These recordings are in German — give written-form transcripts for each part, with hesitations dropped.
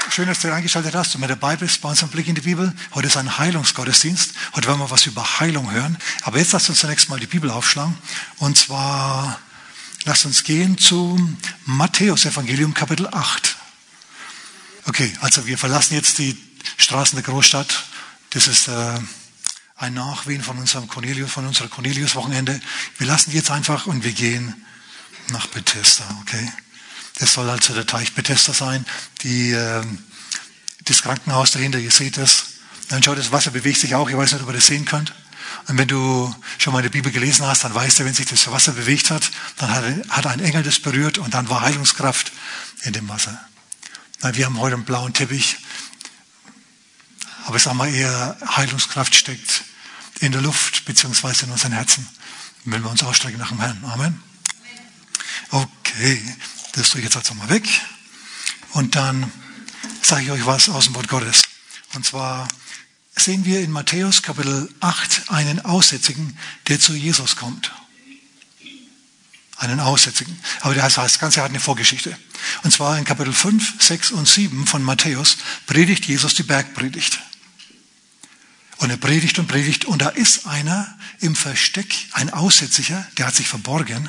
Schön, dass du eingeschaltet hast und mit dabei bist bei unserem Blick in die Bibel. Heute ist ein Heilungsgottesdienst. Heute wollen wir was über Heilung hören. Aber jetzt lasst uns zunächst mal die Bibel aufschlagen. Und zwar lasst uns gehen zu Matthäus Evangelium Kapitel 8. Okay, also wir verlassen jetzt die Straßen der Großstadt. Das ist ein Nachwehen von unserer Cornelius-Wochenende. Wir lassen die jetzt einfach und wir gehen nach Bethesda, okay? Das soll also der Teich Bethesda sein. Das Krankenhaus dahinter, ihr seht das. Dann schaut, das Wasser bewegt sich auch. Ich weiß nicht, ob ihr das sehen könnt. Und wenn du schon mal in der Bibel gelesen hast, dann weißt du, wenn sich das Wasser bewegt hat, dann hat ein Engel das berührt und dann war Heilungskraft in dem Wasser. Wir haben heute einen blauen Teppich. Aber ich sage mal eher, Heilungskraft steckt in der Luft, beziehungsweise in unseren Herzen, wenn wir uns ausstrecken nach dem Herrn. Amen. Okay, das tue ich jetzt also mal weg. Und dann sage ich euch was aus dem Wort Gottes. Und zwar sehen wir in Matthäus Kapitel 8 einen Aussätzigen, der zu Jesus kommt. Einen Aussätzigen. Aber das Ganze hat eine Vorgeschichte. Und zwar in Kapitel 5, 6 und 7 von Matthäus predigt Jesus die Bergpredigt. Und er predigt und da ist einer im Versteck, ein Aussätziger, der hat sich verborgen,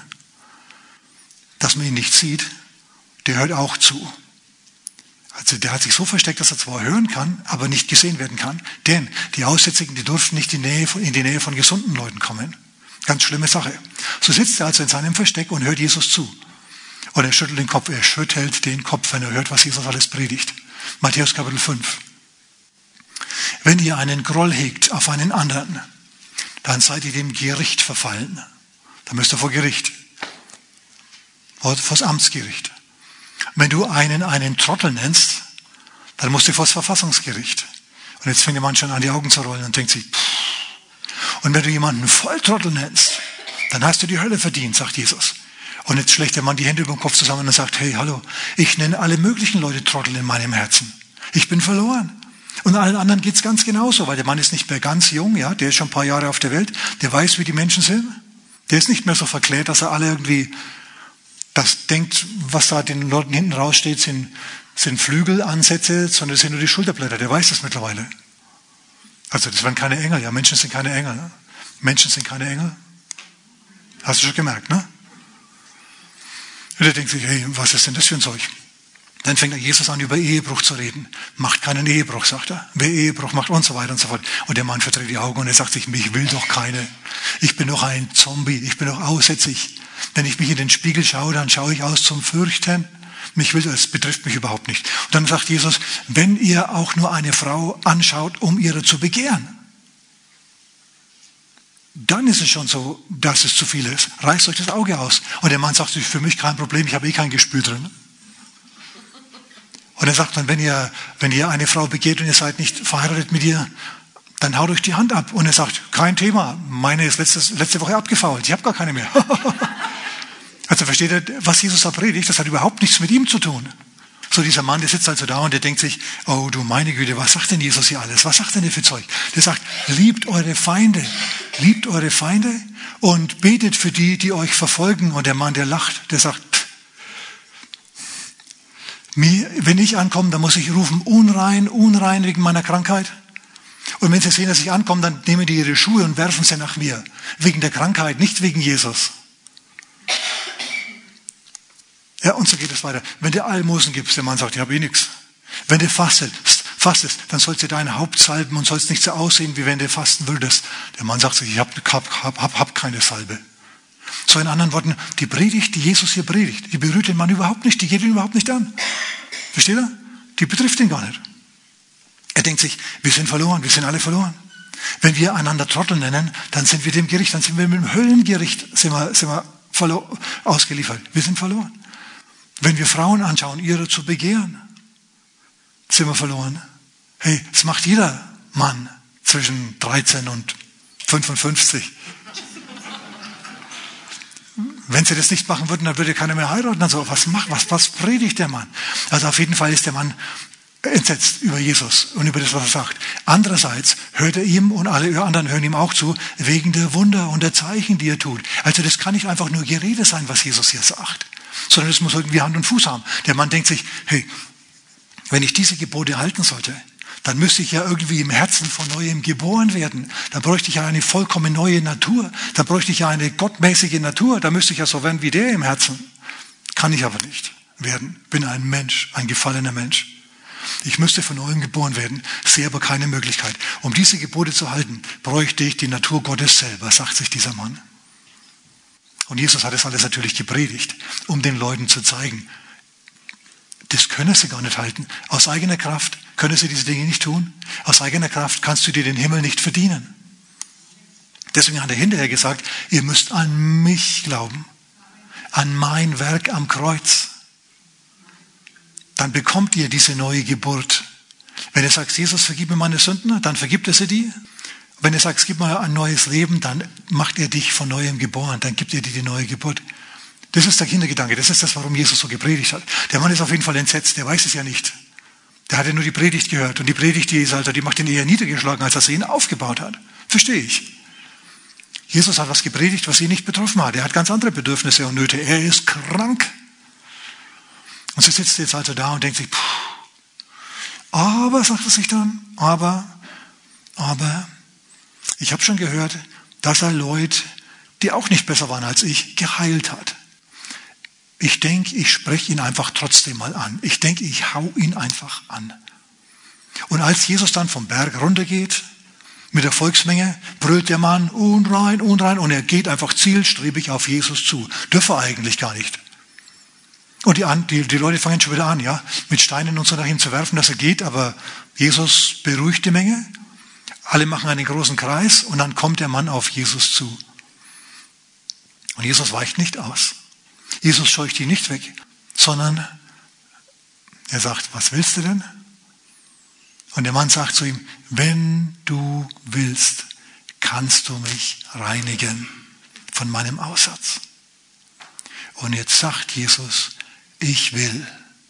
dass man ihn nicht sieht, der hört auch zu. Also der hat sich so versteckt, dass er zwar hören kann, aber nicht gesehen werden kann. Denn die Aussätzigen, die durften nicht in die Nähe von gesunden Leuten kommen. Ganz schlimme Sache. So sitzt er also in seinem Versteck und hört Jesus zu. Und er schüttelt den Kopf, wenn er hört, was Jesus alles predigt. Matthäus Kapitel 5. Wenn ihr einen Groll hegt auf einen anderen, dann seid ihr dem Gericht verfallen. Dann müsst ihr vor Gericht. Vor das Amtsgericht. Wenn du einen Trottel nennst, dann musst du vor das Verfassungsgericht. Und jetzt fängt der Mann schon an, die Augen zu rollen und denkt sich, pff. Und wenn du jemanden Volltrottel nennst, dann hast du die Hölle verdient, sagt Jesus. Und jetzt schlägt der Mann die Hände über den Kopf zusammen und sagt, hey, hallo, ich nenne alle möglichen Leute Trottel in meinem Herzen. Ich bin verloren. Und allen anderen geht's ganz genauso, weil der Mann ist nicht mehr ganz jung, ja, der ist schon ein paar Jahre auf der Welt, der weiß, wie die Menschen sind. Der ist nicht mehr so verklärt, dass er alle irgendwie das denkt, was da den Leuten hinten raussteht, sind Flügelansätze, sondern das sind nur die Schulterblätter. Der weiß das mittlerweile. Also das waren keine Engel. Ja, Menschen sind keine Engel. Ne? Menschen sind keine Engel. Hast du schon gemerkt, ne? Und der denkt sich, hey, was ist denn das für ein Zeug? Dann fängt Jesus an, über Ehebruch zu reden. Macht keinen Ehebruch, sagt er. Wer Ehebruch macht und so weiter und so fort. Und der Mann verdreht die Augen und er sagt sich, mich will doch keine. Ich bin doch ein Zombie. Ich bin doch aussätzig. Wenn ich mich in den Spiegel schaue, dann schaue ich aus zum Fürchten. Das betrifft mich überhaupt nicht. Und dann sagt Jesus, wenn ihr auch nur eine Frau anschaut, um ihre zu begehren, dann ist es schon so, dass es zu viel ist. Reißt euch das Auge aus. Und der Mann sagt, für mich kein Problem, ich habe kein Gespür drin. Und er sagt dann, wenn ihr eine Frau begehrt und ihr seid nicht verheiratet mit ihr, dann haut euch die Hand ab. Und er sagt, kein Thema, meine ist letzte Woche abgefault, ich habe gar keine mehr. Also versteht ihr, was Jesus da predigt, das hat überhaupt nichts mit ihm zu tun. So dieser Mann, der sitzt also da und der denkt sich, oh du meine Güte, was sagt denn Jesus hier alles? Was sagt denn der für Zeug? Der sagt, liebt eure Feinde und betet für die, die euch verfolgen. Und der Mann, der lacht, der sagt, wenn ich ankomme, dann muss ich rufen, unrein wegen meiner Krankheit. Und wenn sie sehen, dass ich ankomme, dann nehmen die ihre Schuhe und werfen sie nach mir. Wegen der Krankheit, nicht wegen Jesus. Ja, und so geht es weiter. Wenn du Almosen gibst, der Mann sagt, ich habe nichts. Wenn du fastest, dann sollst du dein Haupt salben und sollst nicht so aussehen, wie wenn du fasten würdest. Der Mann sagt sich, ich hab keine Salbe. So in anderen Worten, die Predigt, die Jesus hier predigt, die berührt den Mann überhaupt nicht, die geht ihn überhaupt nicht an. Versteht ihr? Die betrifft ihn gar nicht. Er denkt sich, wir sind verloren, wir sind alle verloren. Wenn wir einander Trottel nennen, dann sind wir dem Gericht, dann sind wir mit dem Höllengericht sind wir ausgeliefert. Wir sind verloren. Wenn wir Frauen anschauen, ihre zu begehren, sind wir verloren. Hey, das macht jeder Mann zwischen 13 und 55. Wenn sie das nicht machen würden, dann würde keiner mehr heiraten. Also was predigt der Mann? Also auf jeden Fall ist der Mann entsetzt über Jesus und über das, was er sagt. Andererseits hört er ihm und alle anderen hören ihm auch zu, wegen der Wunder und der Zeichen, die er tut. Also das kann nicht einfach nur Gerede sein, was Jesus hier sagt, sondern das muss irgendwie Hand und Fuß haben. Der Mann denkt sich, hey, Wenn ich diese Gebote halten sollte, dann müsste ich ja irgendwie im Herzen von Neuem geboren werden. Dann bräuchte ich ja eine vollkommen neue Natur. Dann bräuchte ich ja eine gottmäßige Natur. Da müsste ich ja so werden wie der im Herzen. Kann ich aber nicht werden. Bin ein Mensch, ein gefallener Mensch. Ich müsste von Neuem geboren werden. Sehe aber keine Möglichkeit. Um diese Gebote zu halten, bräuchte ich die Natur Gottes selber, sagt sich dieser Mann. Und Jesus hat das alles natürlich gepredigt, um den Leuten zu zeigen, das können sie gar nicht halten. Aus eigener Kraft können sie diese Dinge nicht tun. Aus eigener Kraft kannst du dir den Himmel nicht verdienen. Deswegen hat er hinterher gesagt, ihr müsst an mich glauben, an mein Werk am Kreuz. Dann bekommt ihr diese neue Geburt. Wenn du sagst, Jesus, vergib mir meine Sünden, dann vergibt er sie dir. Wenn du sagst, gib mir ein neues Leben, dann macht er dich von Neuem geboren, dann gibt er dir die neue Geburt. Das ist der Kindergedanke, das ist das, warum Jesus so gepredigt hat. Der Mann ist auf jeden Fall entsetzt, der weiß es ja nicht. Der hat ja nur die Predigt gehört. Und die Predigt, die macht ihn eher niedergeschlagen, als dass er ihn aufgebaut hat. Verstehe ich. Jesus hat was gepredigt, was ihn nicht betroffen hat. Er hat ganz andere Bedürfnisse und Nöte. Er ist krank. Und so sitzt jetzt also da und denkt sich, aber, sagt er sich dann, aber, ich habe schon gehört, dass er Leute, die auch nicht besser waren als ich, geheilt hat. Ich denke, ich spreche ihn einfach trotzdem mal an. Ich denke, ich hau ihn einfach an. Und als Jesus dann vom Berg runtergeht, mit der Volksmenge, brüllt der Mann, unrein, unrein, und er geht einfach zielstrebig auf Jesus zu. Dürfe er eigentlich gar nicht. Und die Leute fangen schon wieder an, ja, mit Steinen und so nach ihm zu werfen, dass er geht, aber Jesus beruhigt die Menge. Alle machen einen großen Kreis und dann kommt der Mann auf Jesus zu. Und Jesus weicht nicht aus. Jesus scheucht ihn nicht weg, sondern er sagt, was willst du denn? Und der Mann sagt zu ihm, wenn du willst, kannst du mich reinigen von meinem Aussatz. Und jetzt sagt Jesus, ich will.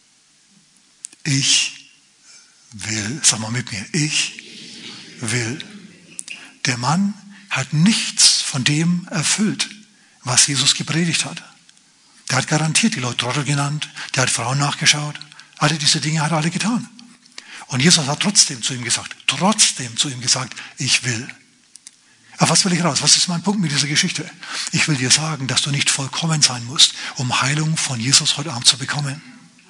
Ich will. Sag mal mit mir, ich will. Der Mann hat nichts von dem erfüllt, was Jesus gepredigt hat. Der hat garantiert die Leute Trottel genannt, der hat Frauen nachgeschaut. Alle diese Dinge hat er alle getan. Und Jesus hat trotzdem zu ihm gesagt, ich will. Auf was will ich raus? Was ist mein Punkt mit dieser Geschichte? Ich will dir sagen, dass du nicht vollkommen sein musst, um Heilung von Jesus heute Abend zu bekommen.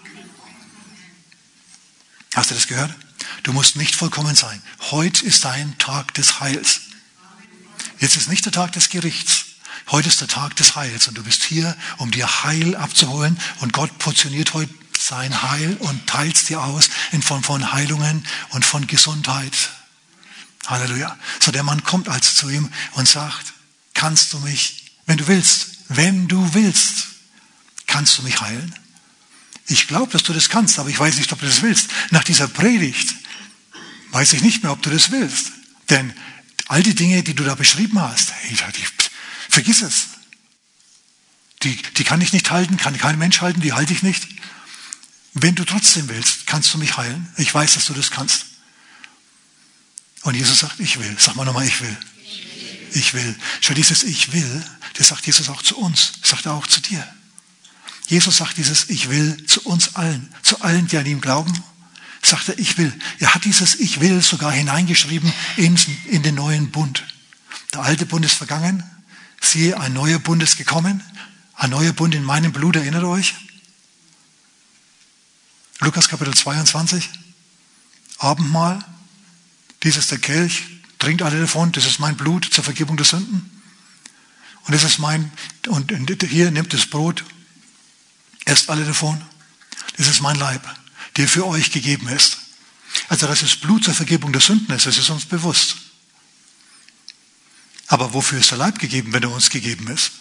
Hast du das gehört? Du musst nicht vollkommen sein. Heute ist dein Tag des Heils. Jetzt ist nicht der Tag des Gerichts. Heute ist der Tag des Heils und du bist hier, um dir Heil abzuholen, und Gott portioniert heute sein Heil und teilt es dir aus in Form von Heilungen und von Gesundheit. Halleluja. So, der Mann kommt also zu ihm und sagt, kannst du mich, wenn du willst, kannst du mich heilen? Ich glaube, dass du das kannst, aber ich weiß nicht, ob du das willst. Nach dieser Predigt weiß ich nicht mehr, ob du das willst. Denn all die Dinge, die du da beschrieben hast, vergiss es. Die kann ich nicht halten, kann kein Mensch halten, die halte ich nicht. Wenn du trotzdem willst, kannst du mich heilen. Ich weiß, dass du das kannst. Und Jesus sagt, ich will. Sag mal nochmal, ich will. Ich will. Schau, dieses Ich will, das sagt Jesus auch zu uns. Das sagt er auch zu dir. Jesus sagt dieses Ich will zu uns allen. Zu allen, die an ihm glauben, sagt er, ich will. Er hat dieses Ich will sogar hineingeschrieben in den neuen Bund. Der alte Bund ist vergangen. Siehe, ein neuer Bund ist gekommen. Ein neuer Bund in meinem Blut, erinnert euch? Lukas Kapitel 22. Abendmahl. Dies ist der Kelch. Trinkt alle davon. Das ist mein Blut zur Vergebung der Sünden. Und das ist und hier nimmt das Brot. Esst alle davon. Das ist mein Leib, der für euch gegeben ist. Also, dass es Blut zur Vergebung der Sünden ist, das ist uns bewusst. Aber wofür ist der Leib gegeben, wenn er uns gegeben ist?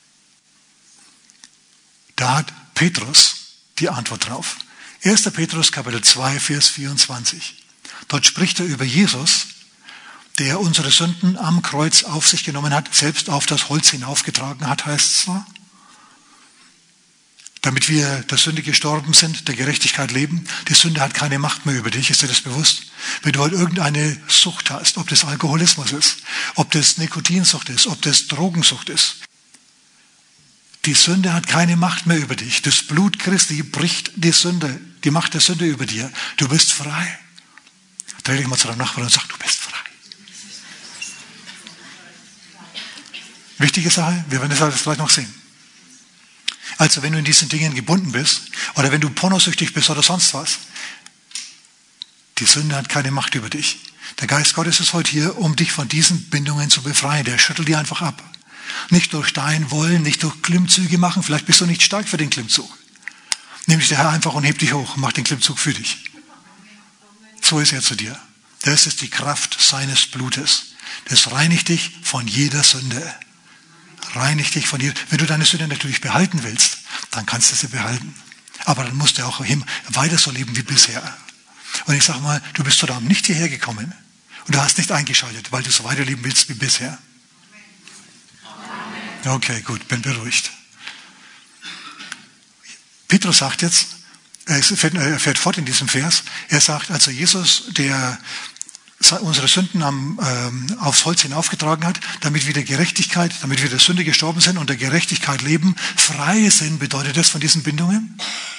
Da hat Petrus die Antwort drauf. 1. Petrus Kapitel 2, Vers 24. Dort spricht er über Jesus, der unsere Sünden am Kreuz auf sich genommen hat, selbst auf das Holz hinaufgetragen hat, heißt es da. Damit wir der Sünde gestorben sind, der Gerechtigkeit leben. Die Sünde hat keine Macht mehr über dich, ist dir das bewusst? Wenn du halt irgendeine Sucht hast, ob das Alkoholismus ist, ob das Nikotinsucht ist, ob das Drogensucht ist. Die Sünde hat keine Macht mehr über dich. Das Blut Christi bricht die Sünde die Macht der Sünde über dir. Du bist frei. Dreh dich mal zu deinem Nachbarn und sag, du bist frei. Wichtige Sache, wir werden das alles gleich noch sehen. Also wenn du in diesen Dingen gebunden bist oder wenn du pornosüchtig bist oder sonst was, die Sünde hat keine Macht über dich. Der Geist Gottes ist heute hier, um dich von diesen Bindungen zu befreien. Der schüttelt die einfach ab. Nicht durch dein Wollen, nicht durch Klimmzüge machen. Vielleicht bist du nicht stark für den Klimmzug. Nimm dich der Herr einfach und heb dich hoch und mach den Klimmzug für dich. So ist er zu dir. Das ist die Kraft seines Blutes. Das reinigt dich von jeder Sünde. Reinigt dich von jeder. Wenn du deine Sünde natürlich behalten willst, dann kannst du sie behalten. Aber dann musst du auch weiter so leben wie bisher. Und ich sage mal, du bist heute Abend nicht hierher gekommen und du hast nicht eingeschaltet, weil du so weiterleben willst wie bisher. Okay, gut, bin beruhigt. Petrus sagt jetzt, er fährt fort in diesem Vers, er sagt, also Jesus, der unsere Sünden aufs Holz hinaufgetragen hat, damit wir der Gerechtigkeit, damit wir der Sünde gestorben sind und der Gerechtigkeit leben, frei sind, bedeutet das von diesen Bindungen?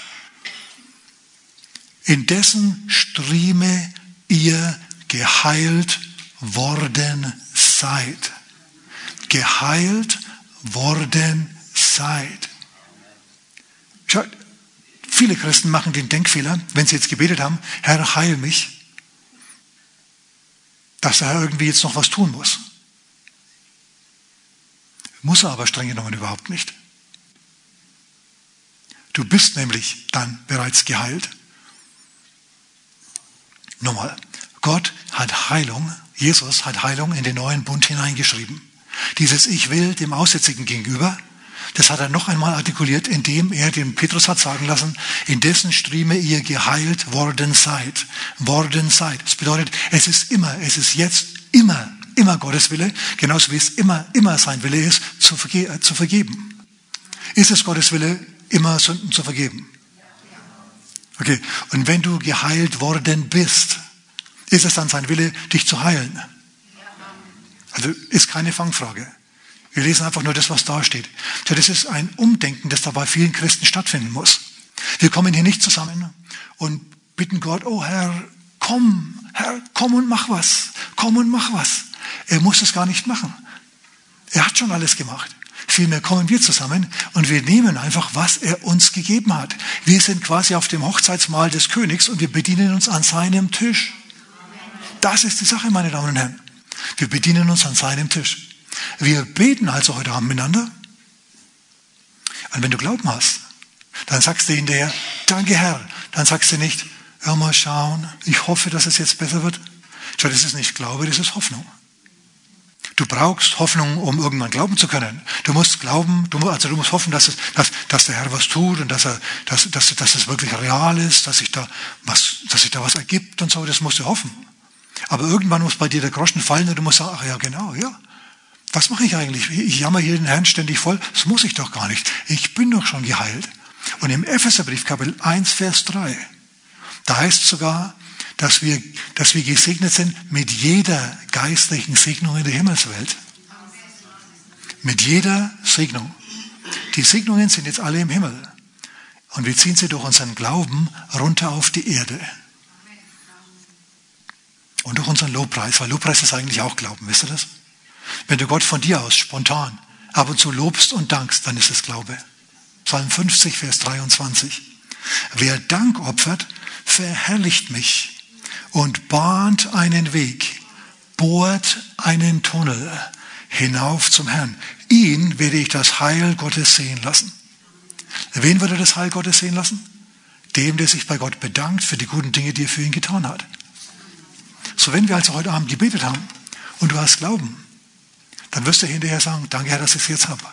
In dessen Strieme ihr geheilt worden seid. Geheilt worden seid. Schaut, viele Christen machen den Denkfehler, wenn sie jetzt gebetet haben, Herr, heil mich, dass der Herr irgendwie jetzt noch was tun muss. Muss er aber streng genommen überhaupt nicht. Du bist nämlich dann bereits geheilt. Nochmal, Gott hat Heilung, Jesus hat Heilung in den neuen Bund hineingeschrieben. Dieses Ich will dem Aussätzigen gegenüber, das hat er noch einmal artikuliert, indem er dem Petrus hat sagen lassen, in dessen Strieme ihr geheilt worden seid. Worden seid. Das bedeutet, es ist jetzt immer Gottes Wille, genauso wie es immer sein Wille ist, zu vergeben. Ist es Gottes Wille, immer Sünden zu vergeben? Okay, und wenn du geheilt worden bist, ist es dann sein Wille, dich zu heilen? Also ist keine Fangfrage. Wir lesen einfach nur das, was da steht. Das ist ein Umdenken, das da bei vielen Christen stattfinden muss. Wir kommen hier nicht zusammen und bitten Gott, oh Herr, komm und mach was. Komm und mach was. Er muss es gar nicht machen. Er hat schon alles gemacht. Vielmehr kommen wir zusammen und wir nehmen einfach, was er uns gegeben hat. Wir sind quasi auf dem Hochzeitsmahl des Königs und wir bedienen uns an seinem Tisch. Das ist die Sache, meine Damen und Herren. Wir bedienen uns an seinem Tisch. Wir beten also heute Abend miteinander. Und wenn du Glauben hast, dann sagst du hinterher, danke Herr. Dann sagst du nicht, ja, mal schauen, ich hoffe, dass es jetzt besser wird. Schau, das ist nicht Glaube, das ist Hoffnung. Du brauchst Hoffnung, um irgendwann glauben zu können. Du musst glauben, du musst hoffen, dass der Herr was tut und dass es wirklich real ist, dass sich da was ergibt und so. Das musst du hoffen. Aber irgendwann muss bei dir der Groschen fallen und du musst sagen, ach ja, genau, ja. Was mache ich eigentlich? Ich jammer hier den Herrn ständig voll. Das muss ich doch gar nicht. Ich bin doch schon geheilt. Und im Epheserbrief Kapitel 1, Vers 3, da heißt es sogar, dass wir gesegnet sind mit jeder geistlichen Segnung in der Himmelswelt. Mit jeder Segnung. Die Segnungen sind jetzt alle im Himmel. Und wir ziehen sie durch unseren Glauben runter auf die Erde. Und durch unseren Lobpreis, weil Lobpreis ist eigentlich auch Glauben, wisst ihr das? Wenn du Gott von dir aus spontan ab und zu lobst und dankst, dann ist es Glaube. Psalm 50, Vers 23. Wer Dank opfert, verherrlicht mich und bahnt einen Weg, bohrt einen Tunnel hinauf zum Herrn. Ihn werde ich das Heil Gottes sehen lassen. Wen würde das Heil Gottes sehen lassen? Dem, der sich bei Gott bedankt für die guten Dinge, die er für ihn getan hat. So, wenn wir also heute Abend gebetet haben und du hast Glauben, dann wirst du hinterher sagen, danke Herr, dass ich es jetzt habe.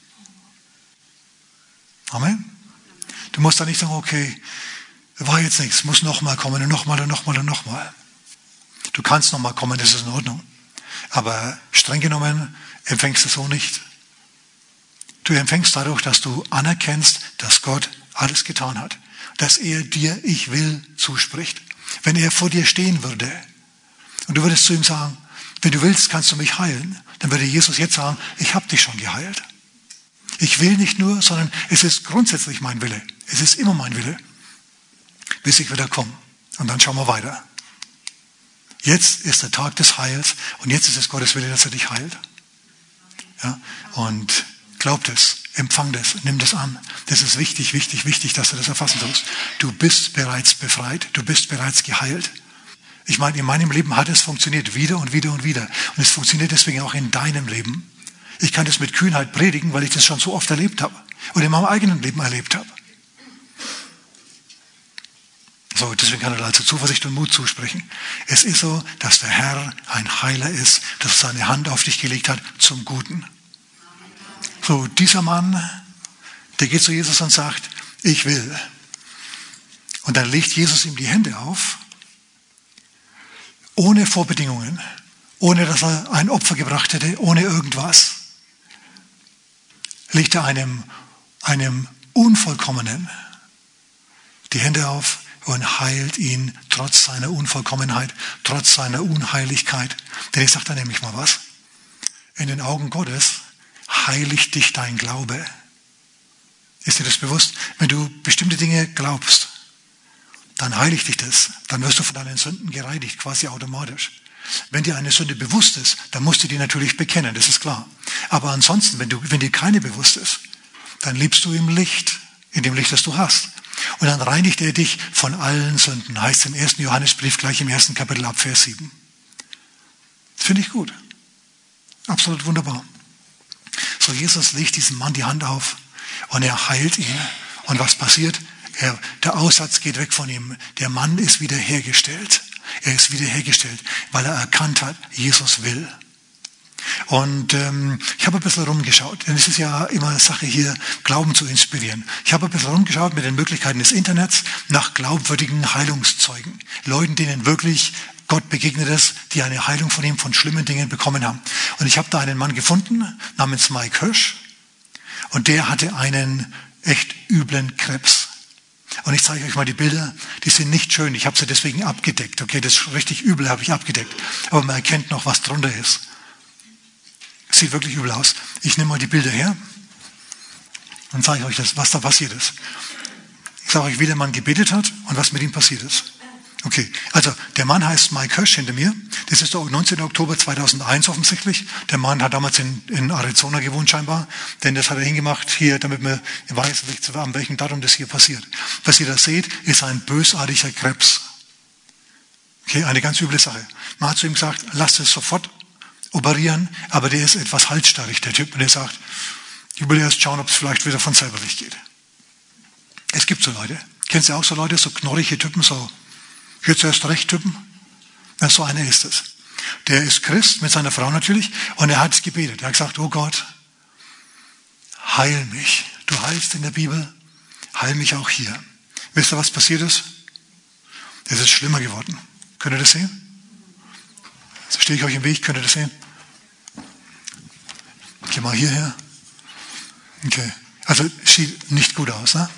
Amen. Du musst dann nicht sagen, okay, war jetzt nichts, muss nochmal kommen und nochmal und nochmal und nochmal. Du kannst nochmal kommen, das ist in Ordnung. Aber streng genommen empfängst du so nicht. Du empfängst dadurch, dass du anerkennst, dass Gott alles getan hat. Dass er dir, ich will, zuspricht. Wenn er vor dir stehen würde und du würdest zu ihm sagen, wenn du willst, kannst du mich heilen, dann würde Jesus jetzt sagen, ich habe dich schon geheilt. Ich will nicht nur, sondern es ist grundsätzlich mein Wille. Es ist immer mein Wille, bis ich wieder komme. Und dann schauen wir weiter. Jetzt ist der Tag des Heils und jetzt ist es Gottes Wille, dass er dich heilt. Ja? Und glaubt es, empfang das, nimm das an. Das ist wichtig, wichtig, wichtig, dass du das erfassen tust. Du bist bereits befreit, du bist bereits geheilt. Ich meine, in meinem Leben hat es funktioniert, wieder und wieder und wieder. Und es funktioniert deswegen auch in deinem Leben. Ich kann das mit Kühnheit predigen, weil ich das schon so oft erlebt habe und in meinem eigenen Leben erlebt habe. So, deswegen kann er also Zuversicht und Mut zusprechen. Es ist so, dass der Herr ein Heiler ist, dass er seine Hand auf dich gelegt hat zum Guten. So, dieser Mann, der geht zu Jesus und sagt, ich will. Und dann legt Jesus ihm die Hände auf, ohne Vorbedingungen, ohne dass er ein Opfer gebracht hätte, ohne irgendwas. Legt er einem Unvollkommenen die Hände auf und heilt ihn trotz seiner Unvollkommenheit, trotz seiner Unheiligkeit. Denn ich sage da nämlich mal was. In den Augen Gottes heiligt dich dein Glaube. Ist dir das bewusst? Wenn du bestimmte Dinge glaubst, dann heiligt dich das. Dann wirst du von deinen Sünden gereinigt, quasi automatisch. Wenn dir eine Sünde bewusst ist, dann musst du die natürlich bekennen, das ist klar. Aber ansonsten, wenn dir keine bewusst ist, dann lebst du im Licht, in dem Licht, das du hast. Und dann reinigt er dich von allen Sünden, heißt im 1. Johannesbrief gleich im 1. Kapitel ab Vers 7. Das finde ich gut. Absolut wunderbar. So, Jesus legt diesem Mann die Hand auf und er heilt ihn. Und was passiert? Der Aussatz geht weg von ihm. Der Mann ist wiederhergestellt. Er ist wiederhergestellt, weil er erkannt hat, Jesus will. Und ich habe ein bisschen rumgeschaut, denn es ist ja immer eine Sache hier, Glauben zu inspirieren. Ich habe ein bisschen rumgeschaut mit den Möglichkeiten des Internets nach glaubwürdigen Heilungszeugen. Leuten, denen wirklich Gott begegnet ist, die eine Heilung von ihm, von schlimmen Dingen bekommen haben. Und ich habe da einen Mann gefunden, namens Mike Hirsch. Und der hatte einen echt üblen Krebs. Und ich zeige euch mal die Bilder, die sind nicht schön. Ich habe sie deswegen abgedeckt. Okay, das richtig übel habe ich abgedeckt. Aber man erkennt noch, was drunter ist. Sieht wirklich übel aus. Ich nehme mal die Bilder her und zeige euch das, was da passiert ist. Ich sage euch, wie der Mann gebetet hat und was mit ihm passiert ist. Okay, also der Mann heißt Mike Hirsch hinter mir. Das ist der 19. Oktober 2001 offensichtlich. Der Mann hat damals in Arizona gewohnt scheinbar, denn das hat er hingemacht hier, damit man weiß, an welchem Datum das hier passiert. Was ihr da seht, ist ein bösartiger Krebs. Okay, eine ganz üble Sache. Man hat zu ihm gesagt, lasst es sofort operieren, aber der ist etwas halsstarrig, der Typ, und der sagt, ich will erst schauen, ob es vielleicht wieder von selber weggeht. Es gibt so Leute. Kennst du auch so Leute, so knorrige Typen, so jetzt erst recht Typen? Ja, so einer ist es. Der ist Christ, mit seiner Frau natürlich, und er hat gebetet. Er hat gesagt, oh Gott, heil mich. Du heilst in der Bibel, heil mich auch hier. Wisst ihr, was passiert ist? Es ist schlimmer geworden. Könnt ihr das sehen? So stehe ich euch im Weg, könnt ihr das sehen? Geh mal hierher. Okay. Also sieht nicht gut aus, ne?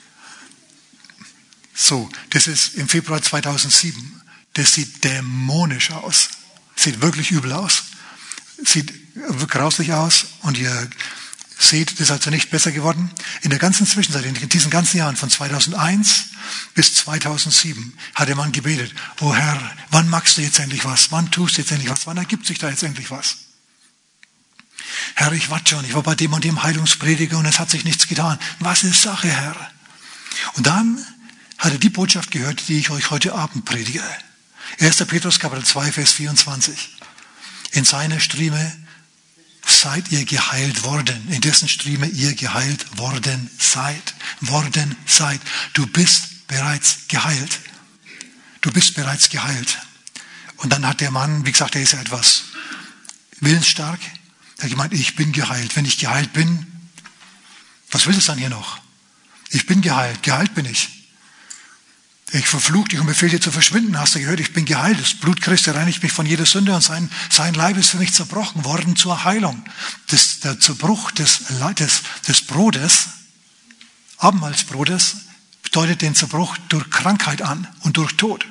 So, das ist im Februar 2007. Das sieht dämonisch aus. Sieht wirklich übel aus. Sieht grauslich aus. Und ihr seht, das ist also nicht besser geworden. In der ganzen Zwischenzeit, in diesen ganzen Jahren von 2001 bis 2007 hat der Mann gebetet, oh Herr, wann machst du jetzt endlich was? Wann tust du jetzt endlich was? Wann ergibt sich da jetzt endlich was? Herr, ich warte schon, ich war bei dem und dem Heilungsprediger und es hat sich nichts getan. Was ist Sache, Herr? Und dann hat er die Botschaft gehört, die ich euch heute Abend predige. 1. Petrus Kapitel 2, Vers 24. In seiner Striemen seid ihr geheilt worden. In dessen Striemen ihr geheilt worden seid. Worden seid. Du bist bereits geheilt. Du bist bereits geheilt. Und dann hat der Mann, wie gesagt, er ist ja etwas willensstark. Er hat gemeint, ich bin geheilt. Wenn ich geheilt bin, was will es dann hier noch? Ich bin geheilt. Geheilt bin ich. Ich verfluche dich und befehle dir zu verschwinden. Hast du gehört? Ich bin geheilt. Das Blut Christi reinigt mich von jeder Sünde und sein Leib ist für mich zerbrochen worden zur Heilung. Der Zerbruch des Brotes, Abendmahlsbrotes, bedeutet den Zerbruch durch Krankheit an und durch Tod.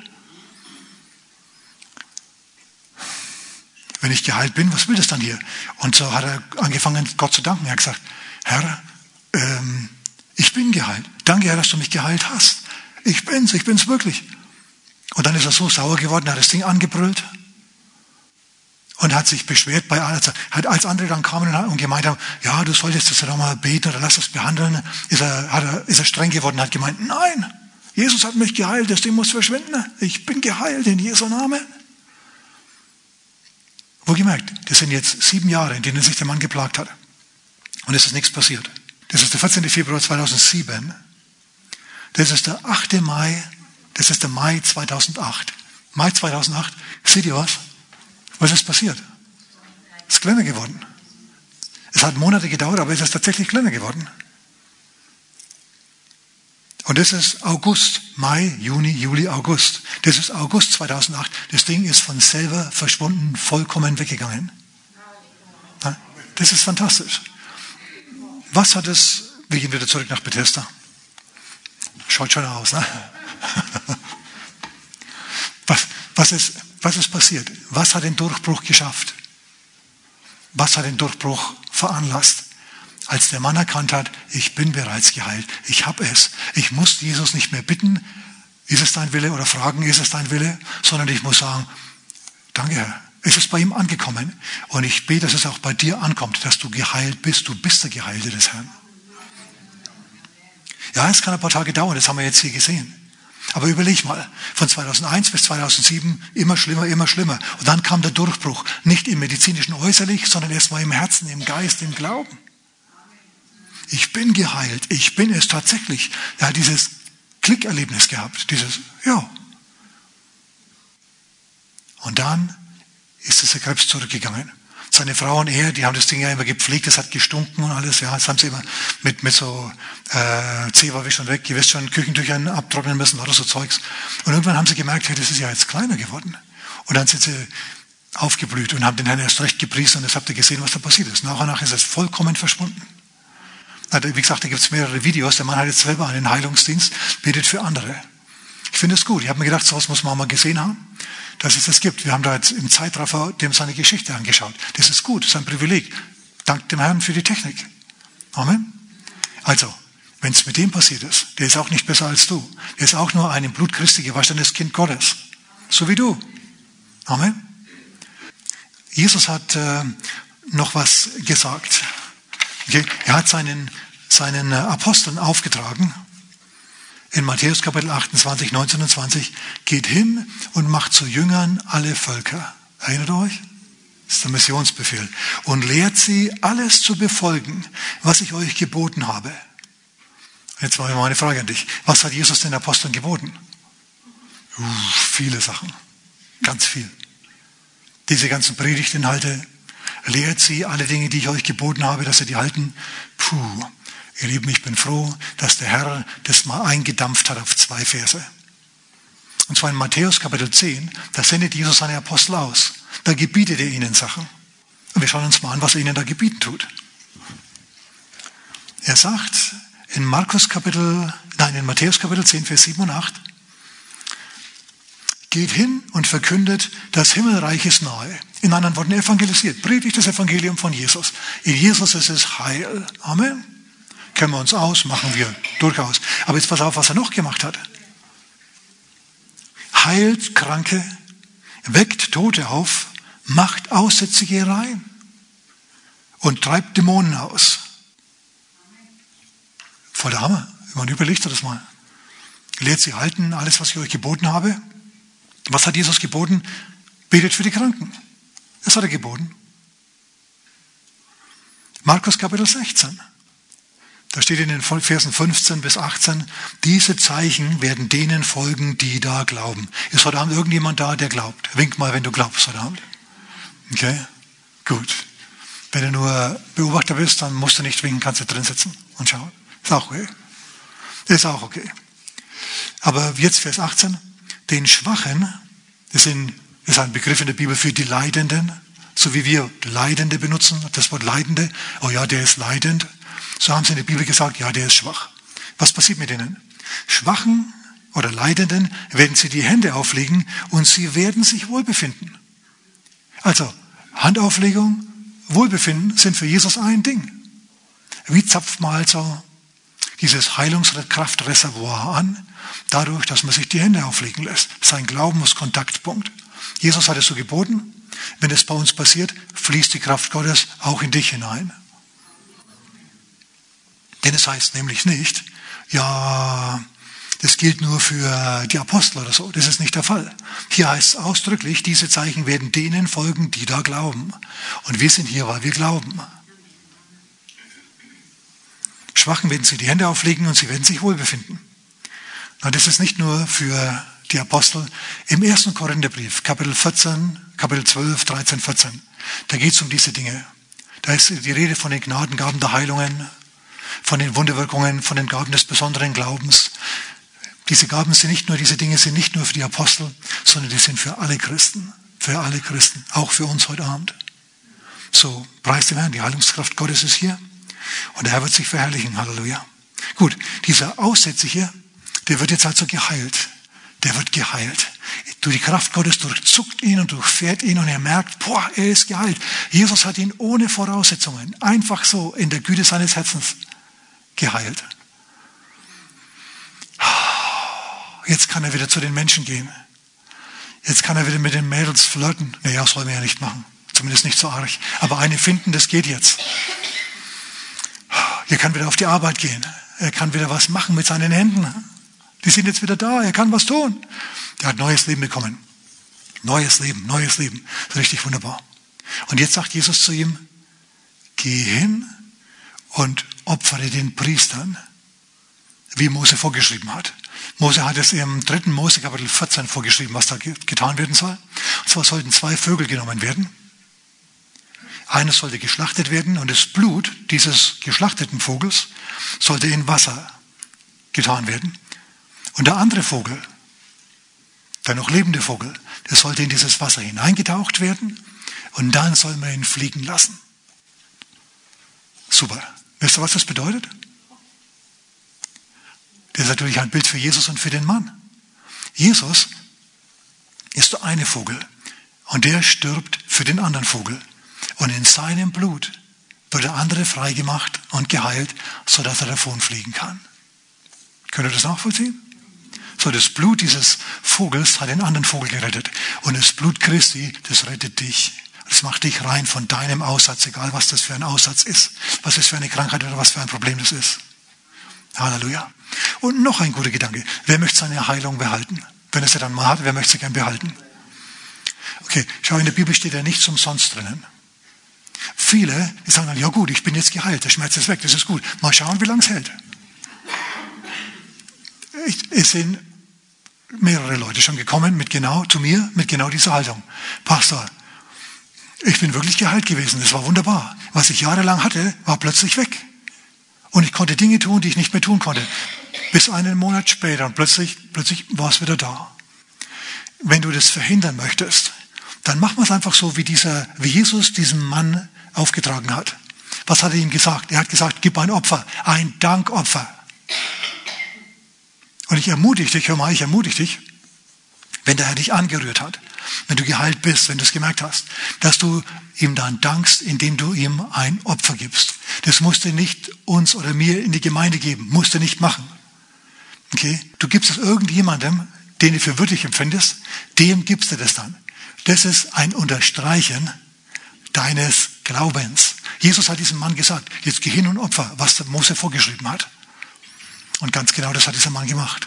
Wenn ich geheilt bin, was will das dann hier? Und so hat er angefangen, Gott zu danken. Er hat gesagt, Herr, ich bin geheilt. Danke, Herr, dass du mich geheilt hast. Ich bin's wirklich. Und dann ist er so sauer geworden, hat das Ding angebrüllt und hat sich beschwert bei aller Zeit. Als andere dann kamen und gemeint haben, ja, du solltest jetzt doch mal beten oder lass das behandeln, ist er streng geworden und hat gemeint, nein, Jesus hat mich geheilt, das Ding muss verschwinden. Ich bin geheilt in Jesu Namen. Wohlgemerkt, das sind jetzt 7 Jahre, in denen sich der Mann geplagt hat. Und es ist nichts passiert. Das ist der 14. Februar 2007. Das ist der 8. Mai. Das ist der Mai 2008. Mai 2008. Seht ihr was? Was ist passiert? Es ist kleiner geworden. Es hat Monate gedauert, aber es ist tatsächlich kleiner geworden. Und das ist August, Mai, Juni, Juli, August. Das ist August 2008. Das Ding ist von selber verschwunden, vollkommen weggegangen. Das ist fantastisch. Was hat es, wir gehen wieder zurück nach Bethesda. Schaut schon aus, ne? Was ist passiert? Was hat den Durchbruch geschafft? Was hat den Durchbruch veranlasst? Als der Mann erkannt hat, ich bin bereits geheilt, ich habe es. Ich muss Jesus nicht mehr bitten, ist es dein Wille, oder fragen, ist es dein Wille, sondern ich muss sagen, danke Herr, es ist bei ihm angekommen. Und ich bete, dass es auch bei dir ankommt, dass du geheilt bist. Du bist der Geheilte des Herrn. Ja, es kann ein paar Tage dauern, das haben wir jetzt hier gesehen. Aber überleg mal, von 2001 bis 2007 immer schlimmer, immer schlimmer. Und dann kam der Durchbruch, nicht im medizinischen äußerlich, sondern erst mal im Herzen, im Geist, im Glauben. Ich bin geheilt, ich bin es tatsächlich. Er hat dieses Klickerlebnis gehabt, ja. Und dann ist dieser Krebs zurückgegangen. Seine Frau und er, die haben das Ding ja immer gepflegt, das hat gestunken und alles, ja, das haben sie immer mit so Zewa-Wischern weg, ihr wisst schon, Küchentüchern abtrocknen müssen oder so Zeugs. Und irgendwann haben sie gemerkt, hey, das ist ja jetzt kleiner geworden. Und dann sind sie aufgeblüht und haben den Herrn erst recht gepriesen und jetzt habt ihr gesehen, was da passiert ist. Nach und nach ist es vollkommen verschwunden. Wie gesagt, da gibt es mehrere Videos, der Mann hat jetzt selber einen Heilungsdienst, betet für andere. Ich finde es gut. Ich habe mir gedacht, sowas muss man auch mal gesehen haben, dass es das gibt. Wir haben da jetzt im Zeitraffer dem seine Geschichte angeschaut. Das ist gut, das ist ein Privileg. Dank dem Herrn für die Technik. Amen. Also, wenn es mit dem passiert ist, der ist auch nicht besser als du. Der ist auch nur ein im Blut Christi gewaschenes Kind Gottes. So wie du. Amen. Jesus hat noch was gesagt. Okay. Er hat seinen Aposteln aufgetragen, in Matthäus Kapitel 28, 19 und 20, geht hin und macht zu Jüngern alle Völker. Erinnert euch? Das ist der Missionsbefehl. Und lehrt sie, alles zu befolgen, was ich euch geboten habe. Jetzt mal eine Frage an dich. Was hat Jesus den Aposteln geboten? Viele Sachen. Ganz viel. Diese ganzen Predigtinhalte, lehrt sie alle Dinge, die ich euch geboten habe, dass ihr die halten. Ihr Lieben, ich bin froh, dass der Herr das mal eingedampft hat auf 2 Verse. Und zwar in Matthäus Kapitel 10, da sendet Jesus seine Apostel aus. Da gebietet er ihnen Sachen. Und wir schauen uns mal an, was er ihnen da gebieten tut. Er sagt in Matthäus Kapitel 10, Vers 7 und 8, geht hin und verkündet, das Himmelreich ist nahe. In anderen Worten, evangelisiert, predigt das Evangelium von Jesus. In Jesus ist es Heil. Amen. Kennen wir uns aus, machen wir durchaus. Aber jetzt pass auf, was er noch gemacht hat. Heilt Kranke, weckt Tote auf, macht Aussätzige rein und treibt Dämonen aus. Voll der Hammer. Man überlegt das mal. Lehrt sie halten, alles, was ich euch geboten habe. Was hat Jesus geboten? Betet für die Kranken. Das hat er geboten. Markus Kapitel 16. Da steht in den Versen 15 bis 18, diese Zeichen werden denen folgen, die da glauben. Ist heute Abend irgendjemand da, der glaubt? Wink mal, wenn du glaubst heute Abend. Okay? Gut. Wenn du nur Beobachter bist, dann musst du nicht winken, kannst du drin sitzen und schauen. Ist auch okay. Ist auch okay. Aber jetzt Vers 18. Den Schwachen, das ist ein Begriff in der Bibel für die Leidenden, so wie wir Leidende benutzen, das Wort Leidende, oh ja, der ist leidend. So haben sie in der Bibel gesagt, ja, der ist schwach. Was passiert mit denen? Schwachen oder Leidenden werden sie die Hände auflegen und sie werden sich wohlbefinden. Also, Handauflegung, Wohlbefinden sind für Jesus ein Ding. Wie zapft man also dieses Heilungskraftreservoir an, dadurch, dass man sich die Hände auflegen lässt. Sein Glaubenskontaktpunkt. Jesus hat es so geboten. Wenn es bei uns passiert, fließt die Kraft Gottes auch in dich hinein. Denn es heißt nämlich nicht, ja, das gilt nur für die Apostel oder so. Das ist nicht der Fall. Hier heißt es ausdrücklich, diese Zeichen werden denen folgen, die da glauben. Und wir sind hier, weil wir glauben. Schwachen werden sie die Hände auflegen und sie werden sich wohlbefinden. Na, das ist nicht nur für die Apostel. Im 1. Korintherbrief, Kapitel 12, 13, 14, da geht es um diese Dinge. Da ist die Rede von den Gnadengaben der Heilungen, von den Wunderwirkungen, von den Gaben des besonderen Glaubens. Diese Gaben sind nicht nur, diese Dinge sind nicht nur für die Apostel, sondern die sind für alle Christen, auch für uns heute Abend. So, preis dem Herrn, die Heilungskraft Gottes ist hier und der Herr wird sich verherrlichen, Halleluja. Gut, dieser Aussätzige, der wird jetzt also geheilt. Der wird geheilt. Die Kraft Gottes durchzuckt ihn und durchfährt ihn und er merkt, boah, er ist geheilt. Jesus hat ihn ohne Voraussetzungen, einfach so in der Güte seines Herzens geheilt. Jetzt kann er wieder zu den Menschen gehen. Jetzt kann er wieder mit den Mädels flirten. Naja, das wollen wir ja nicht machen. Zumindest nicht so arg. Aber eine finden, das geht jetzt. Er kann wieder auf die Arbeit gehen. Er kann wieder was machen mit seinen Händen. Die sind jetzt wieder da. Er kann was tun. Der hat neues Leben bekommen. Neues Leben, neues Leben. Das ist richtig wunderbar. Und jetzt sagt Jesus zu ihm, geh hin und opfere den Priestern, wie Mose vorgeschrieben hat. Mose hat es im 3. Mose Kapitel 14 vorgeschrieben, was da getan werden soll. Und zwar sollten 2 Vögel genommen werden. Einer sollte geschlachtet werden und das Blut dieses geschlachteten Vogels sollte in Wasser getan werden. Und der andere Vogel, der noch lebende Vogel, der sollte in dieses Wasser hineingetaucht werden und dann soll man ihn fliegen lassen. Super. Wisst ihr, was das bedeutet? Das ist natürlich ein Bild für Jesus und für den Mann. Jesus ist der eine Vogel und der stirbt für den anderen Vogel. Und in seinem Blut wird der andere freigemacht und geheilt, sodass er davonfliegen kann. Könnt ihr das nachvollziehen? So, das Blut dieses Vogels hat den anderen Vogel gerettet. Und das Blut Christi, das rettet dich. Das macht dich rein von deinem Aussatz, egal was das für ein Aussatz ist, was es für eine Krankheit oder was für ein Problem das ist. Halleluja. Und noch ein guter Gedanke. Wer möchte seine Heilung behalten? Wenn er sie dann mal hat, wer möchte sie gern behalten? Okay, schau, in der Bibel steht ja nichts umsonst drinnen. Viele, die sagen dann, ja gut, ich bin jetzt geheilt, der Schmerz ist weg, das ist gut. Mal schauen, wie lange es hält. Es sind mehrere Leute schon gekommen zu mir mit genau dieser Haltung. Pastor, ich bin wirklich geheilt gewesen, das war wunderbar. Was ich jahrelang hatte, war plötzlich weg. Und ich konnte Dinge tun, die ich nicht mehr tun konnte. Bis einen Monat später und plötzlich war es wieder da. Wenn du das verhindern möchtest, dann machen wir es einfach so, wie Jesus diesem Mann aufgetragen hat. Was hat er ihm gesagt? Er hat gesagt, gib ein Opfer, ein Dankopfer. Und ich ermutige dich, wenn der Herr dich angerührt hat, wenn du geheilt bist, wenn du es gemerkt hast, dass du ihm dann dankst, indem du ihm ein Opfer gibst. Das musst du nicht uns oder mir in die Gemeinde geben, musst du nicht machen. Okay? Du gibst es irgendjemandem, den du für würdig empfindest, dem gibst du das dann. Das ist ein Unterstreichen deines Glaubens. Jesus hat diesem Mann gesagt, jetzt geh hin und opfer, was der Mose vorgeschrieben hat. Und ganz genau das hat dieser Mann gemacht.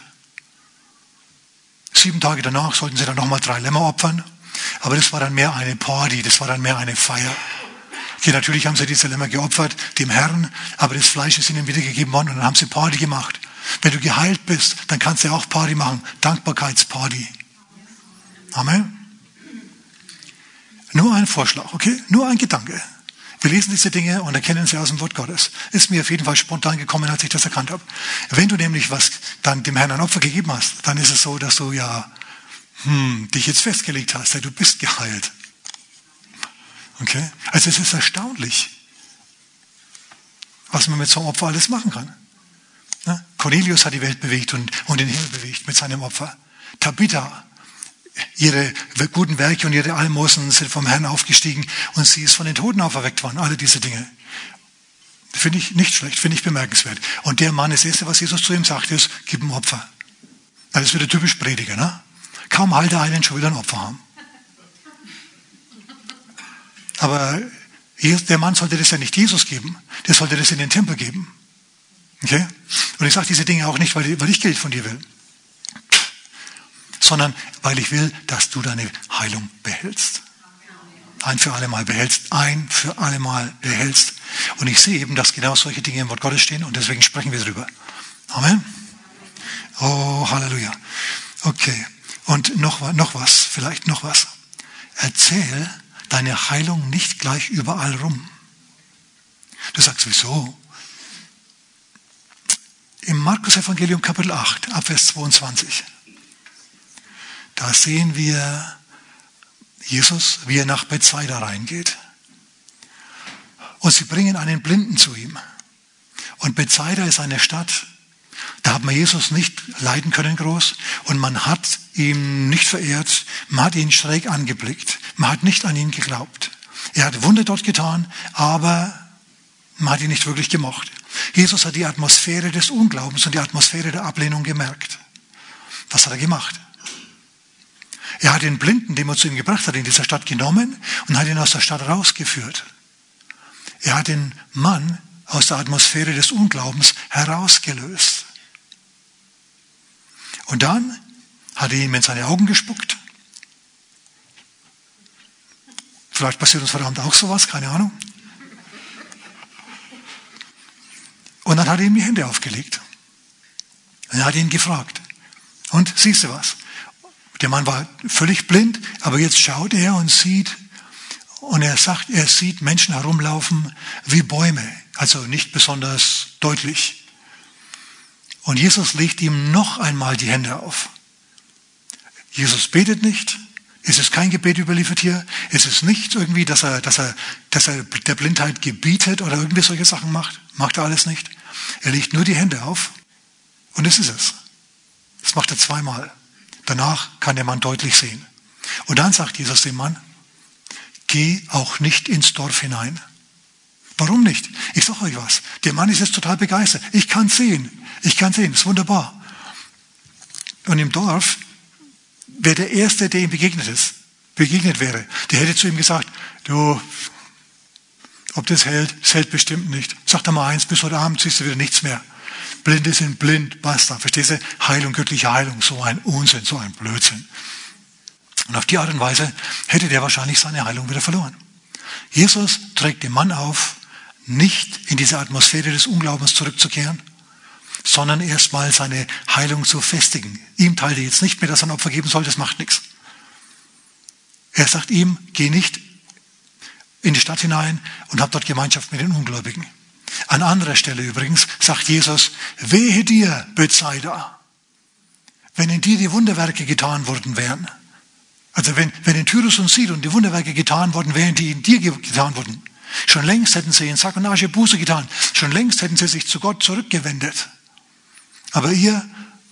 7 Tage danach sollten sie dann nochmal 3 Lämmer opfern. Aber das war dann mehr eine Party, das war dann mehr eine Feier. Okay, natürlich haben sie diese Lämmer geopfert, dem Herrn, aber das Fleisch ist ihnen wiedergegeben worden und dann haben sie Party gemacht. Wenn du geheilt bist, dann kannst du auch Party machen. Dankbarkeitsparty. Amen. Nur ein Vorschlag, okay? Nur ein Gedanke. Wir lesen diese Dinge und erkennen sie aus dem Wort Gottes. Ist mir auf jeden Fall spontan gekommen, als ich das erkannt habe. Wenn du nämlich dann dem Herrn ein Opfer gegeben hast, dann ist es so, dass du dich jetzt festgelegt hast. Ja, du bist geheilt. Okay? Also es ist erstaunlich, was man mit so einem Opfer alles machen kann. Ja? Cornelius hat die Welt bewegt und den Himmel bewegt mit seinem Opfer. Tabitha, ihre guten Werke und ihre Almosen sind vom Herrn aufgestiegen und sie ist von den Toten auferweckt worden. Alle diese Dinge. Finde ich nicht schlecht, finde ich bemerkenswert. Und der Mann, das Erste, was Jesus zu ihm sagt, ist, gib ihm Opfer. Das ist wieder typisch Prediger, ne? Kaum halte einen, schon wieder ein Opfer haben. Aber der Mann sollte das ja nicht Jesus geben, der sollte das in den Tempel geben. Okay? Und ich sage diese Dinge auch nicht, weil ich Geld von dir will, sondern weil ich will, dass du deine Heilung behältst. Ein für alle Mal behältst. Ein für alle Mal behältst. Und ich sehe eben, dass genau solche Dinge im Wort Gottes stehen und deswegen sprechen wir drüber. Amen. Oh, Halleluja. Okay. Und noch was, vielleicht noch was. Erzähl deine Heilung nicht gleich überall rum. Du sagst, wieso? Im Markus-Evangelium Kapitel 8, Abvers 22, da sehen wir Jesus, wie er nach Bethsaida reingeht. Und sie bringen einen Blinden zu ihm. Und Bethsaida ist eine Stadt, da hat man Jesus nicht leiden können groß und man hat ihn nicht verehrt, man hat ihn schräg angeblickt, man hat nicht an ihn geglaubt. Er hat Wunder dort getan, aber man hat ihn nicht wirklich gemocht. Jesus hat die Atmosphäre des Unglaubens und die Atmosphäre der Ablehnung gemerkt. Was hat er gemacht? Er hat den Blinden, den er zu ihm gebracht hat, in dieser Stadt genommen und hat ihn aus der Stadt rausgeführt. Er hat den Mann aus der Atmosphäre des Unglaubens herausgelöst. Und dann hat er ihm in seine Augen gespuckt. Vielleicht passiert uns verdammt auch sowas, keine Ahnung. Und dann hat er ihm die Hände aufgelegt. Und er hat ihn gefragt. Und siehst du was? Der Mann war völlig blind, aber jetzt schaut er und sieht, und er sagt, er sieht Menschen herumlaufen wie Bäume, also nicht besonders deutlich. Und Jesus legt ihm noch einmal die Hände auf. Jesus betet nicht. Es ist kein Gebet überliefert hier. Es ist nicht irgendwie, dass er der Blindheit gebietet oder irgendwie solche Sachen macht. Macht er alles nicht. Er legt nur die Hände auf. Und das ist es. Das macht er zweimal. Danach kann der Mann deutlich sehen. Und dann sagt Jesus dem Mann, geh auch nicht ins Dorf hinein. Warum nicht? Ich sage euch was. Der Mann ist jetzt total begeistert. Ich kann sehen. Ich kann sehen. Das ist wunderbar. Und im Dorf wäre der Erste, der ihm begegnet wäre, der hätte zu ihm gesagt, du, ob das hält bestimmt nicht. Sag doch mal eins, bis heute Abend siehst du wieder nichts mehr. Blinde sind blind, basta. Verstehst du? Heilung, göttliche Heilung, so ein Unsinn, so ein Blödsinn. Und auf die Art und Weise hätte der wahrscheinlich seine Heilung wieder verloren. Jesus trägt den Mann auf, nicht in diese Atmosphäre des Unglaubens zurückzukehren, sondern erstmal seine Heilung zu festigen. Ihm teilte jetzt nicht mehr, dass er ein Opfer geben soll, das macht nichts. Er sagt ihm, geh nicht in die Stadt hinein und hab dort Gemeinschaft mit den Ungläubigen. An anderer Stelle übrigens sagt Jesus, wehe dir, Bethsaida, wenn in dir die Wunderwerke getan worden wären. Also wenn in Tyrus und Sidon die Wunderwerke getan worden wären, die in dir getan wurden. Schon längst hätten sie in Sack und Asche Buße getan. Schon längst hätten sie sich zu Gott zurückgewendet. Aber ihr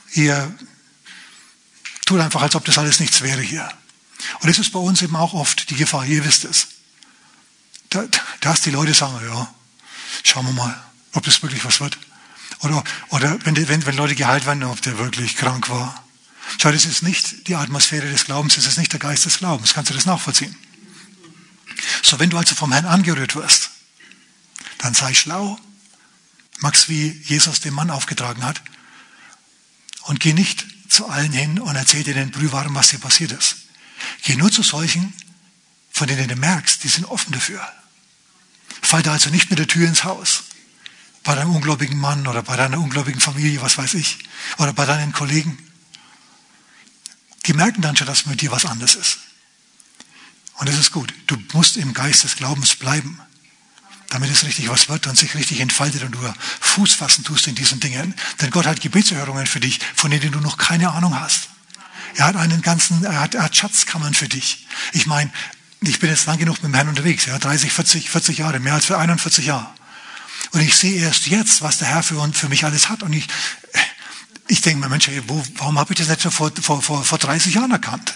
tut einfach, als ob das alles nichts wäre hier. Und das ist bei uns eben auch oft die Gefahr, ihr wisst es. Dass die Leute sagen, ja, schauen wir mal, ob das wirklich was wird. Oder wenn Leute geheilt werden, ob der wirklich krank war. Schau, das ist nicht die Atmosphäre des Glaubens, das ist nicht der Geist des Glaubens. Kannst du das nachvollziehen? So, wenn du also vom Herrn angerührt wirst, dann sei schlau, mach's wie Jesus dem Mann aufgetragen hat und geh nicht zu allen hin und erzähl dir den Brühwarm, was dir passiert ist. Geh nur zu solchen, von denen du merkst, die sind offen dafür. Fall da also nicht mit der Tür ins Haus. Bei deinem ungläubigen Mann oder bei deiner ungläubigen Familie, was weiß ich. Oder bei deinen Kollegen. Die merken dann schon, dass mit dir was anderes ist. Und das ist gut. Du musst im Geist des Glaubens bleiben, damit es richtig was wird und sich richtig entfaltet und du Fuß fassen tust in diesen Dingen. Denn Gott hat Gebetserhörungen für dich, von denen du noch keine Ahnung hast. Er hat Schatzkammern für dich. Ich meine, ich bin jetzt lang genug mit dem Herrn unterwegs, ja, 30, 40 Jahre, mehr als für 41 Jahre. Und ich sehe erst jetzt, was der Herr für mich alles hat. Und ich denke mir, Mensch, warum habe ich das nicht schon vor 30 Jahren erkannt?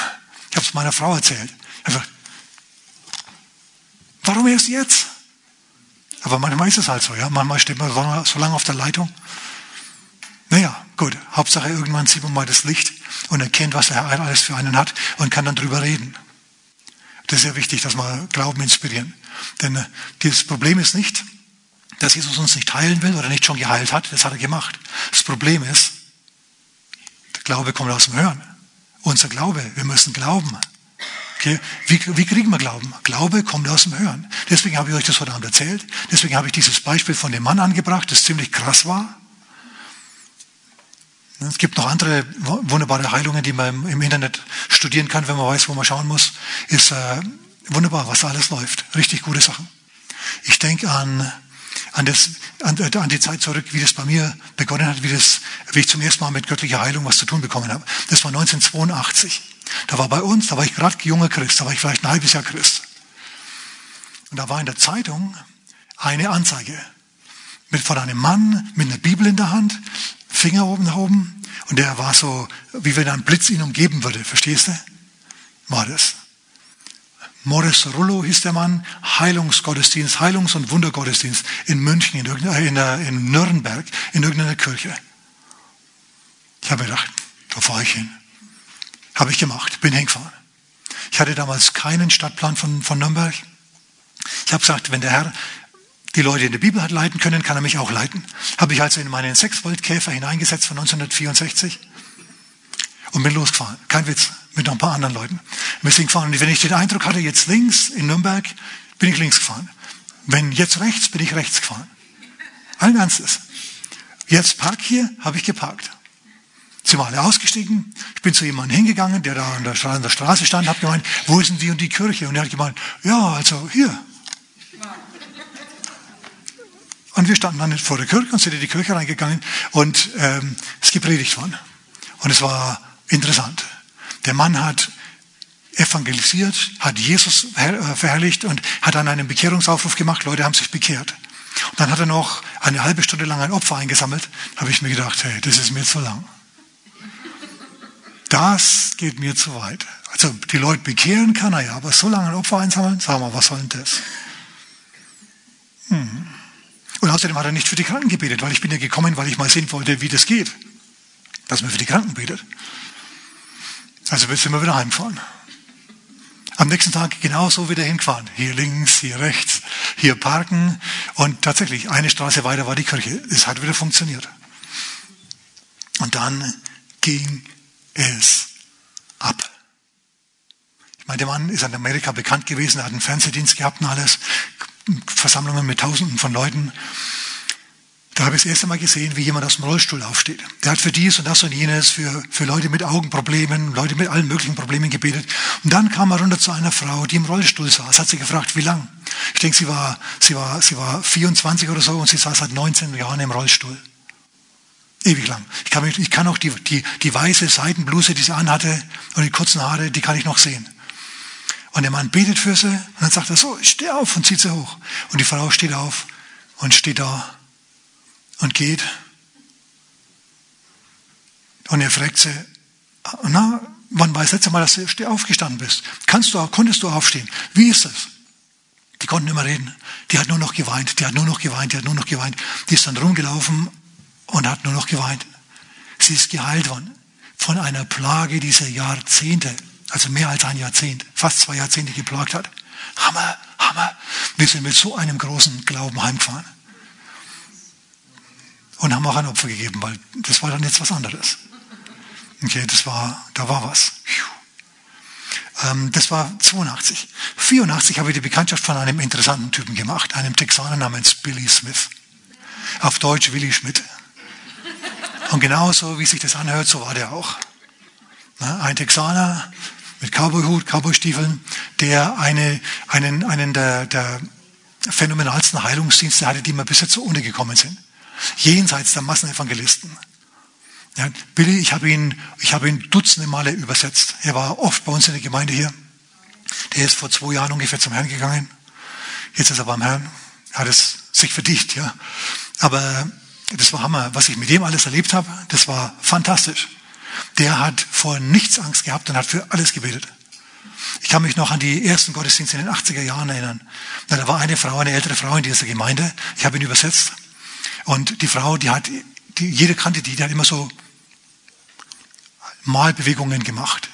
Ich habe es meiner Frau erzählt. Einfach, warum erst jetzt? Aber manchmal ist es halt so, ja. Manchmal steht man so lange auf der Leitung. Naja, gut. Hauptsache irgendwann sieht man mal das Licht und erkennt, was der Herr alles für einen hat und kann dann drüber reden. Das ist ja wichtig, dass wir Glauben inspirieren. Denn das Problem ist nicht, dass Jesus uns nicht heilen will oder nicht schon geheilt hat. Das hat er gemacht. Das Problem ist, der Glaube kommt aus dem Hören. Unser Glaube, wir müssen glauben. Okay? Wie kriegen wir Glauben? Glaube kommt aus dem Hören. Deswegen habe ich euch das heute Abend erzählt. Deswegen habe ich dieses Beispiel von dem Mann angebracht, das ziemlich krass war. Es gibt noch andere wunderbare Heilungen, die man im Internet studieren kann, wenn man weiß, wo man schauen muss. Ist wunderbar, was da alles läuft. Richtig gute Sachen. Ich denke an die Zeit zurück, wie das bei mir begonnen hat, wie ich zum ersten Mal mit göttlicher Heilung was zu tun bekommen habe. Das war 1982. Da war ich gerade junger Christ, da war ich vielleicht ein halbes Jahr Christ. Und da war in der Zeitung eine Anzeige von einem Mann mit einer Bibel in der Hand, Finger oben nach oben, und der war so, wie wenn ein Blitz ihn umgeben würde, verstehst du? War das. Morris Rullo hieß der Mann, Heilungsgottesdienst, Heilungs- und Wundergottesdienst in München, in Nürnberg, in irgendeiner Kirche. Ich habe gedacht, da fahre ich hin. Habe ich gemacht, bin hingefahren. Ich hatte damals keinen Stadtplan von Nürnberg. Ich habe gesagt, wenn der Herr die Leute in der Bibel hat leiten können, kann er mich auch leiten. Habe ich also in meinen 6-Volt-Käfer hineingesetzt von 1964 und bin losgefahren. Kein Witz, mit noch ein paar anderen Leuten. Wir sind gefahren und wenn ich den Eindruck hatte, jetzt links in Nürnberg, bin ich links gefahren. Wenn jetzt rechts, bin ich rechts gefahren. Allen Ernstes. Jetzt park hier, habe ich geparkt. Sind wir alle ausgestiegen. Ich bin zu jemandem hingegangen, der da an der Straße stand, habe gemeint, wo ist denn die und die Kirche? Und er hat gemeint, ja, also hier. Und wir standen dann vor der Kirche und sind in die Kirche reingegangen und es gepredigt worden. Und es war interessant. Der Mann hat evangelisiert, hat Jesus verherrlicht und hat dann einen Bekehrungsaufruf gemacht. Leute haben sich bekehrt. Und dann hat er noch eine halbe Stunde lang ein Opfer eingesammelt. Da habe ich mir gedacht, hey, das ist mir zu lang. Das geht mir zu weit. Also die Leute bekehren kann er ja, aber so lange ein Opfer einsammeln, sag mal, was soll denn das? Und außerdem hat er nicht für die Kranken gebetet, weil ich bin ja gekommen, weil ich mal sehen wollte, wie das geht. Dass man für die Kranken betet. Also sind wir wieder heimgefahren. Am nächsten Tag genauso wieder hingefahren. Hier links, hier rechts, hier parken. Und tatsächlich, eine Straße weiter war die Kirche. Es hat wieder funktioniert. Und dann ging es ab. Ich meine, der Mann ist in Amerika bekannt gewesen, er hat einen Fernsehdienst gehabt und alles. Versammlungen mit Tausenden von Leuten. Da habe ich das erste Mal gesehen, wie jemand aus dem Rollstuhl aufsteht. Der hat für dies und das und jenes, für Leute mit Augenproblemen, Leute mit allen möglichen Problemen gebetet. Und dann kam er runter zu einer Frau, die im Rollstuhl saß. Hat sie gefragt, wie lang? Ich denke, sie war 24 oder so und sie saß seit 19 Jahren im Rollstuhl. Ewig lang. Ich kann auch die weiße Seidenbluse, die sie anhatte, und die kurzen Haare, die kann ich noch sehen. Und der Mann betet für sie und dann sagt er so, steh auf, und zieht sie hoch. Und die Frau steht auf und steht da und geht. Und er fragt sie, na, wann war das letzte Mal, dass du aufgestanden bist? Konntest du aufstehen? Wie ist das? Die konnten nicht mehr reden. Die hat nur noch geweint, die hat nur noch geweint. Die ist dann rumgelaufen und hat nur noch geweint. Sie ist geheilt worden von einer Plage, die sie Jahrzehnte, also mehr als ein Jahrzehnt, fast 2 Jahrzehnte geplagt hat. Hammer. Wir sind mit so einem großen Glauben heimgefahren. Und haben auch ein Opfer gegeben, weil das war dann jetzt was anderes. Okay, da war was. Das war 82. 84 habe ich die Bekanntschaft von einem interessanten Typen gemacht, einem Texaner namens Billy Smith. Auf Deutsch Willi Schmidt. Und genauso, wie sich das anhört, so war der auch. Ein Texaner mit Cowboyhut, Cowboystiefeln, der einen der phänomenalsten Heilungsdienste hatte, die mir bis jetzt so untergekommen sind. Jenseits der Massenevangelisten. Ja, Billy, ich habe ihn dutzende Male übersetzt. Er war oft bei uns in der Gemeinde hier. Der ist vor 2 Jahren ungefähr zum Herrn gegangen. Jetzt ist er beim Herrn. Er hat es sich verdient, ja. Aber das war Hammer. Was ich mit dem alles erlebt habe, das war fantastisch. Der hat vor nichts Angst gehabt und hat für alles gebetet. Ich kann mich noch an die ersten Gottesdienste in den 80er Jahren erinnern. Da war eine Frau, eine ältere Frau in dieser Gemeinde. Ich habe ihn übersetzt. Und die Frau, jeder kannte die hat immer so Malbewegungen gemacht.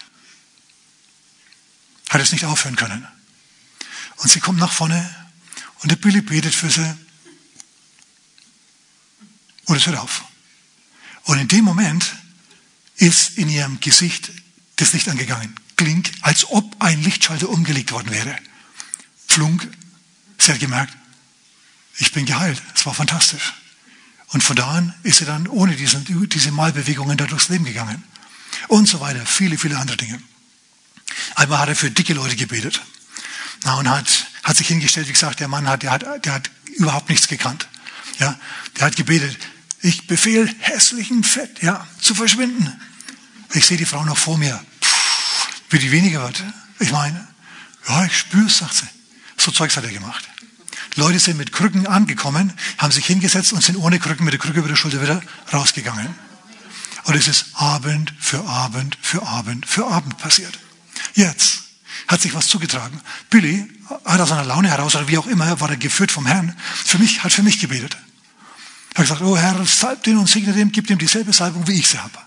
Hat es nicht aufhören können. Und sie kommt nach vorne und der Billy betet für sie. Und es hört auf. Und in dem Moment ist in ihrem Gesicht das Licht angegangen. Klink, als ob ein Lichtschalter umgelegt worden wäre. Flunk, sie hat gemerkt, ich bin geheilt. Es war fantastisch. Und von da an ist sie dann ohne diese Malbewegungen da durchs Leben gegangen. Und so weiter. Viele, viele andere Dinge. Einmal hat er für dicke Leute gebetet. Und hat sich hingestellt, wie gesagt, der Mann der hat überhaupt nichts gekannt. Ja, der hat gebetet, ich befehle hässlichen Fett, zu verschwinden. Ich sehe die Frau noch vor mir. Wie die weniger wird. Ich meine, ich spüre es, sagt sie. So Zeugs hat er gemacht. Leute sind mit Krücken angekommen, haben sich hingesetzt und sind ohne Krücken mit der Krücke über der Schulter wieder rausgegangen. Und es ist Abend für Abend für Abend für Abend passiert. Jetzt hat sich was zugetragen. Billy hat aus seiner Laune heraus, oder wie auch immer, war er geführt vom Herrn, hat für mich gebetet. Er hat gesagt, oh Herr, salb den und segne den, gib ihm dieselbe Salbung, wie ich sie habe.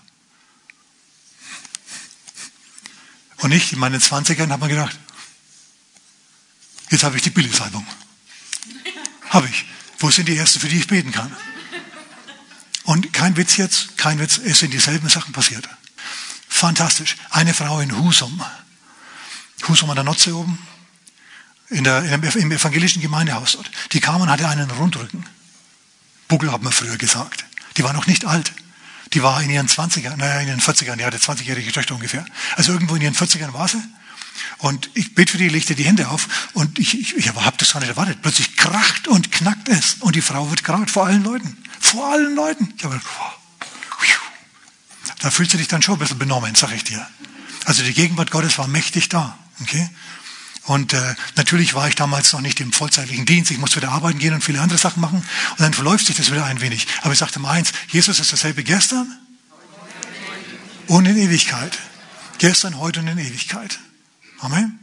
Und ich, in meinen 20ern, habe mir gedacht, jetzt habe ich die Billy-Salbung. Habe ich. Wo sind die Ersten, für die ich beten kann? Und kein Witz, es sind dieselben Sachen passiert. Fantastisch. Eine Frau in Husum an der Notze oben, im evangelischen Gemeindehaus dort. Die kam und hatte einen Rundrücken. Buckel hat man früher gesagt. Die war noch nicht alt. Die war in ihren 20ern, in ihren 40ern, die hatte 20-jährige Töchter ungefähr. Also irgendwo in ihren 40ern war sie. Und ich bete für die, legte die Hände auf und ich habe das gar nicht erwartet. Plötzlich kracht und knackt es und die Frau wird geraucht vor allen Leuten. Vor allen Leuten. Ich habe gedacht, da fühlst du dich dann schon ein bisschen benommen, sag ich dir. Also die Gegenwart Gottes war mächtig da. Okay? Und natürlich war ich damals noch nicht im vollzeitlichen Dienst. Ich musste wieder arbeiten gehen und viele andere Sachen machen. Und dann verläuft sich das wieder ein wenig. Aber ich sagte mal eins, Jesus ist dasselbe gestern und in Ewigkeit. Gestern, heute und in Ewigkeit. Amen.